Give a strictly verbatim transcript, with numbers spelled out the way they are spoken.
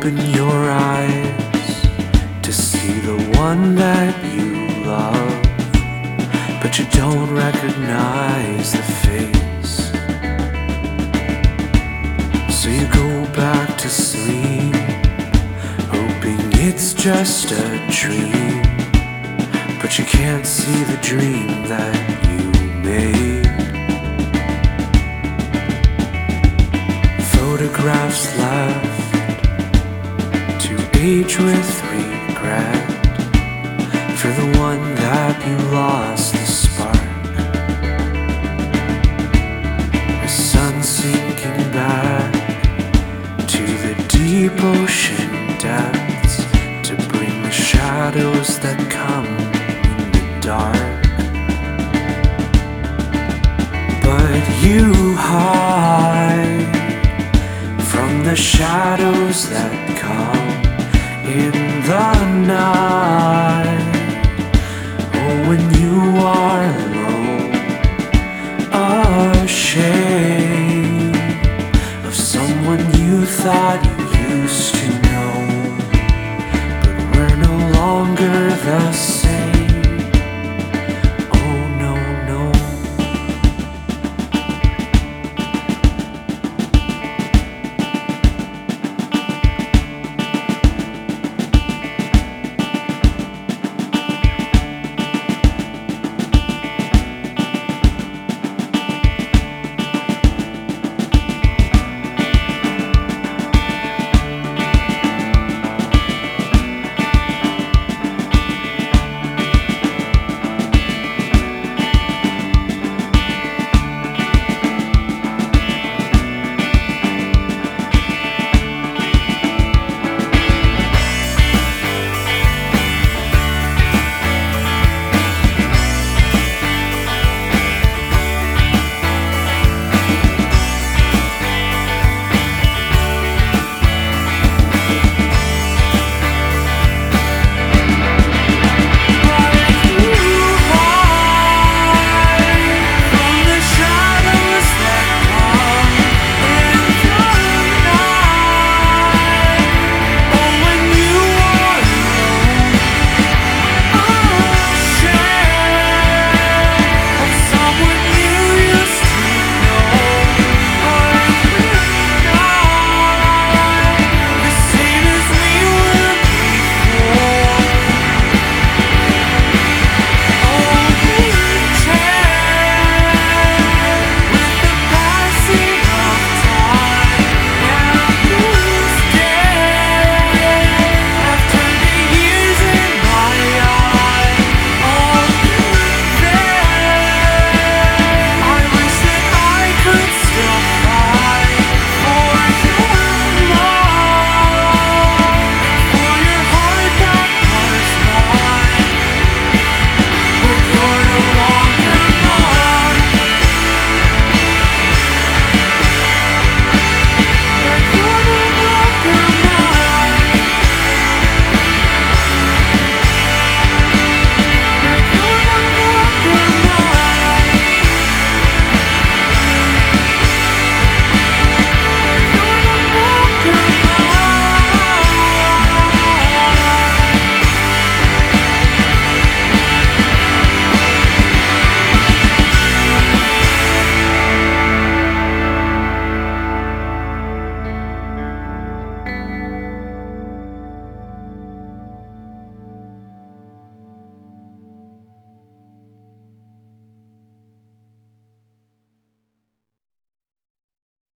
open your eyes to see the one that you love, but you don't recognize the face. So you go back to sleep, hoping it's just a dream, but you can't see the dream that you made. Photographs left to age with regret, for the one that you lost the spark. The sun sinking back to the deep ocean depths to bring the shadows that come in the dark. But you hide from the shadows that come in the night. Oh, when you are alone, ashamed of someone you thought